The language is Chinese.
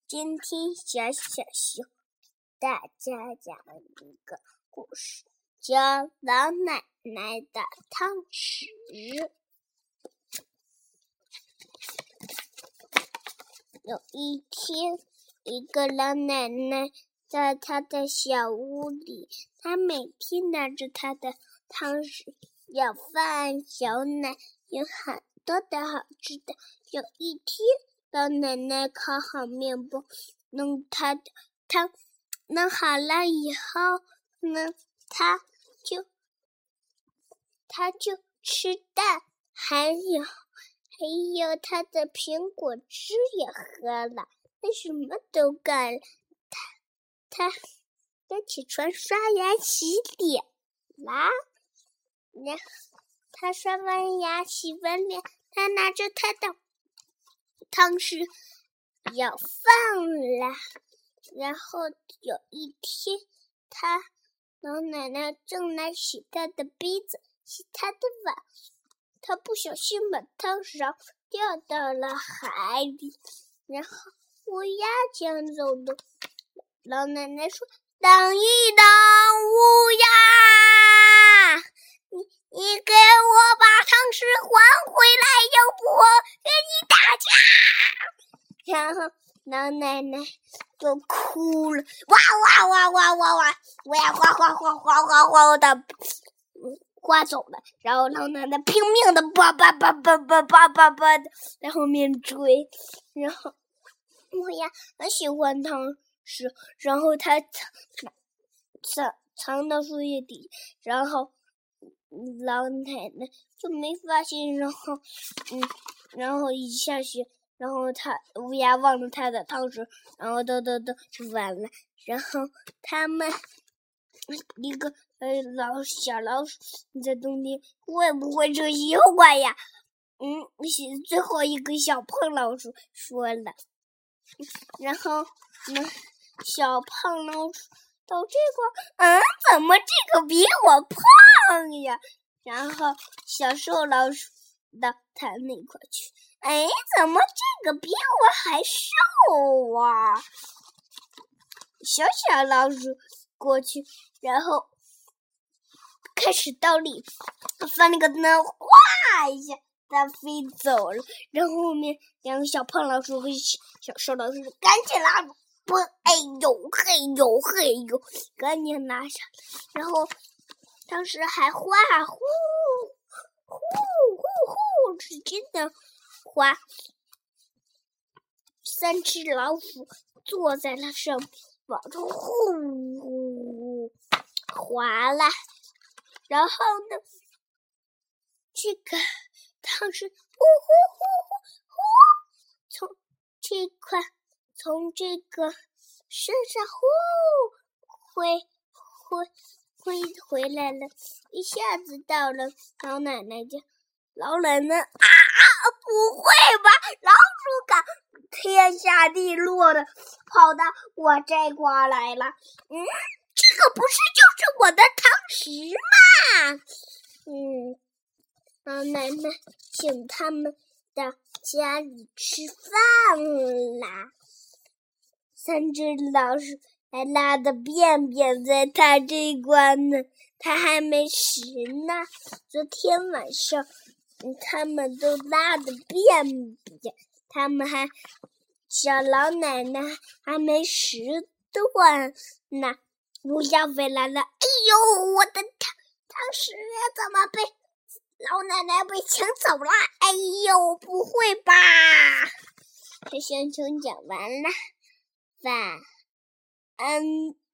今天小熊大家讲一个故事，叫老奶奶的汤匙。有一天，一个老奶奶在她的小屋里，她每天拿着她的汤匙，有饭有奶，有很多的好吃的。有一天，老奶奶烤好面包，弄她的汤，弄好了以后呢，她就吃蛋，还有她的苹果汁也喝了，她什么都干了。她起床刷牙洗脸啦，然后她刷完牙洗完脸，她拿着她的汤匙要饭了。然后有一天，老奶奶正来洗她的杯子，洗她的碗，她不小心把汤勺掉到了海里，然后乌鸦抢走了。老奶奶说：“等一等，乌鸦，你给我把汤匙还回来，要不我跟你打架！”然后老奶奶就哭了，哇哇哇哇哇哇，我要哗的刮走了。然后老奶奶拼命的叭的在后面追，然后乌鸦很喜欢汤匙，然后它藏到树叶底，然后老奶奶就没发现，然后一下雪，然后乌鸦忘了它的汤匙，然后都完了。然后他们一个小老鼠在冬天会不会吃西瓜呀？最后一个小胖老鼠说了，然后小胖老鼠到这块，怎么这个比我胖呀？然后小瘦老鼠到他那块去，怎么这个比我还瘦啊？小老鼠过去，然后开始倒立，翻了个跟哗一下，它飞走了。然后后面两个小胖老鼠和小瘦老鼠赶紧拉住，嘿呦，赶紧拿下。然后当时还哗呼，使劲的哗。三只老鼠坐在了上面，往中呼滑了。然后呢，这个汤匙从这个身上回来了，一下子到了老奶奶家。老奶奶不会吧？老鼠敢天下地落的跑到我这块来了？这个不是就是我的汤匙吗？老奶奶请他们到家里吃饭啦。三只老鼠还拉的便便在他这关呢，他还没食呢。昨天晚上他们都拉的便便，小老奶奶还没食断呢。乌鸦飞来了，我的汤匙怎么被老奶奶被抢走了？不会吧？这小熊讲完了，晚安。